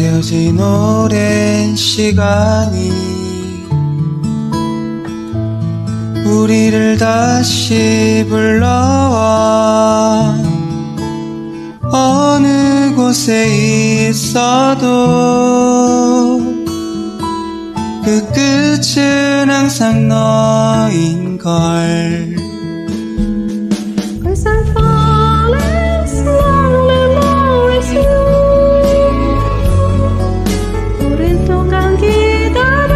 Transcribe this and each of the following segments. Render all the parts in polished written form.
버려진 오랜 시간이 우리를 다시 불러와. 어느 곳에 있어도 그 끝은 항상 너인걸. Cause I'm falling slowly more with you. 오랜 동안 기다려온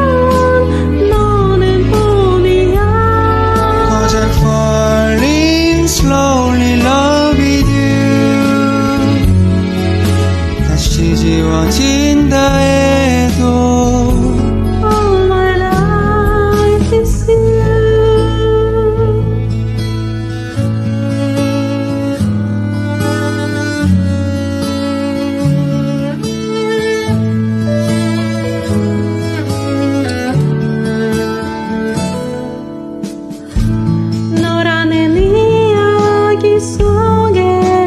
너는 봄이야. Cause I'm falling slowly love with you. 다시 지워진다 해도 All my life is you. 너라는 이야기 속에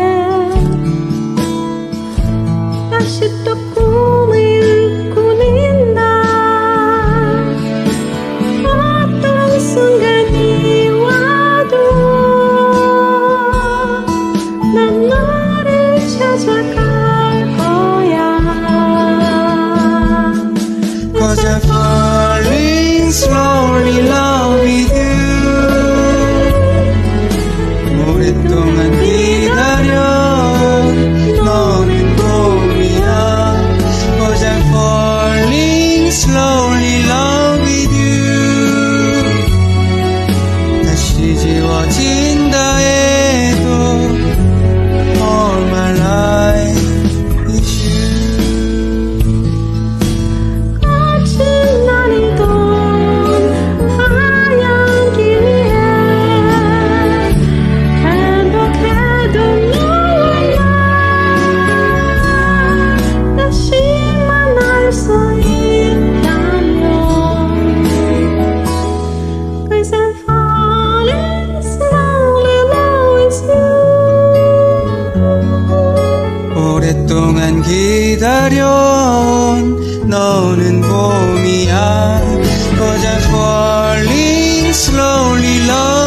다시 또 꿈을 꾸는다. 어떤 순간이 와도 난 너를 찾아갈 거야. Cause I'm falling slowly love with you. 오랫동안 기다려 너는 봄이야. Cause I'm falling slowly love with you. 다시 지워진다 해도 All my life is you. 거친 날이던 하얀 길 위에 행복해도 너와 나 다시 만날 수 있다면. Cause I'm falling slowly love with you. 오랫동안 기다려온 너는 봄이야. Cause I'm falling slowly love